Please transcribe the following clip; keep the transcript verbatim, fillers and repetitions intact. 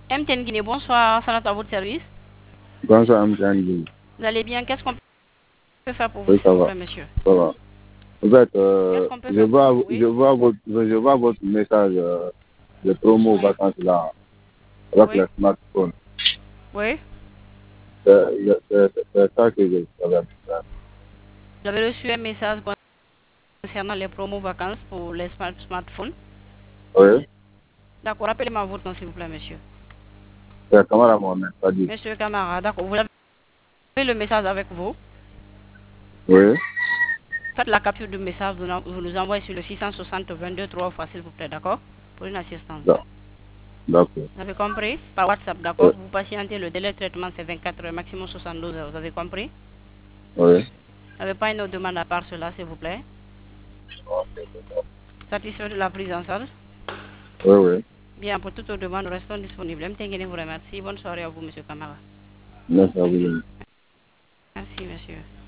M T N Guinée, bonsoir, Salat à votre service. Bonsoir, M T N Guinée. Vous allez bien? Qu'est-ce qu'on peut faire pour vous, Oui, s'il ça vous va. plaît, monsieur? Ça va. En fait, Qu'est-ce euh, qu'on peut je, faire pour vois, vous, je, oui? vois votre, je vois votre message euh, de promo Oui. vacances là, avec Oui. le smartphone. Oui. C'est c'est- c'est ça que je savais. Vous avez reçu un message concernant les promos vacances pour les smart smartphones. Oui, D'accord, rappelez-moi votre nom, s'il vous plaît, monsieur. c'est Kamara Mohamed, pas dit. Monsieur Camara, d'accord. Vous avez le message avec vous. Oui, Faites la capture du message, vous, en- vous nous envoyez sur le six cent soixante vingt-deux trois fois, s'il vous plaît, d'accord? Pour une assistance. d'ac- d'accord. Vous avez compris? Par WhatsApp, Oui, d'accord? Vous patientez, le délai de traitement, c'est vingt-quatre heures, maximum soixante-douze heures. Vous avez compris? oui, Vous n'avez pas une autre demande à part cela, s'il vous plaît? Satisfait de la prise en charge? oui, oui. Bien, pour toute autre demande, nous restons disponibles. M T N vous remercie. Bonne soirée à vous, monsieur Camara. Merci à vous. Merci, monsieur.